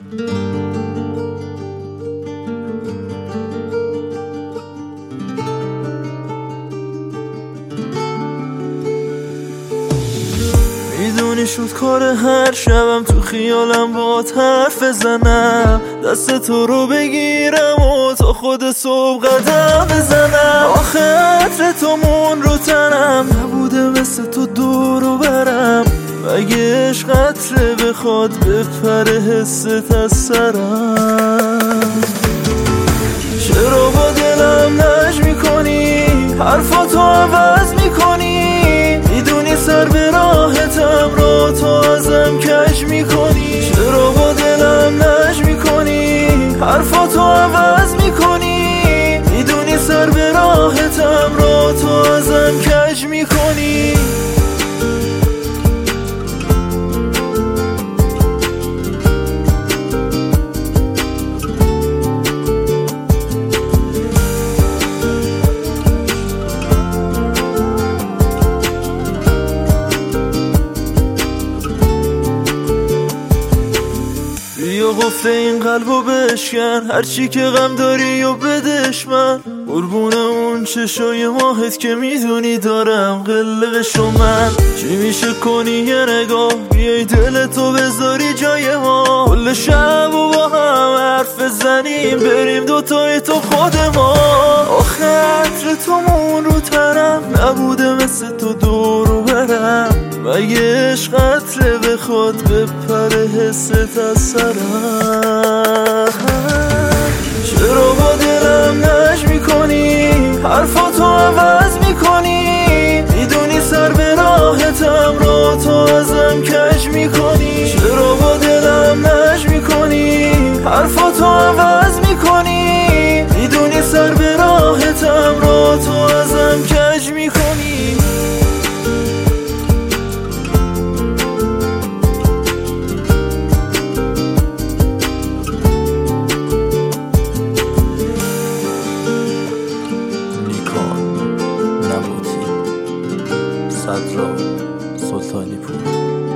میدونی شد کار هر شبم تو خیالم باهات حرف بزنم، دست تو رو بگیرم و تا خود صبح قدم بزنم. آخه عطر تو مون رو تنم نبوده مثل تو دورو برم، مگه عشق عطره بخواد بپره حست از سرم. چرا با دلم نج میکنی، حرفاتو عوض میکنی، میدونی سر به راحتم رو تو ازم کج میکنی. چرا با دلم نج میکنی، حرفاتو عوض میکنی، میدونی سر به راحتم رو تو ازم کج میکنی. بیا قفل این قلبو بشکن، هرچی که غم داری و بدش من، قربون اون چشای ماهت که میدونی دارم قلقشو من. چی میشه کنی یه نگاه، بیای دلتو بذاری جای ما، کل شب و با هم حرف بزنیم، بریم دوتای تو خود ما. آخه عطر تو مون رو تنم نبوده مثل تو دورو برم، مگه عشق عطره بخواد بپره حست از سرم. چرا با دلم نج میکنی، حرفاتو عوض میکنی، میدونی سر به راحتم رو تو ازم کج میکنی. چرا با دلم نج میکنی، حرفاتو عوض میکنی، میدونی سر به راحتم رو تو ازم کج میکنی. صدرا سلطانی پور.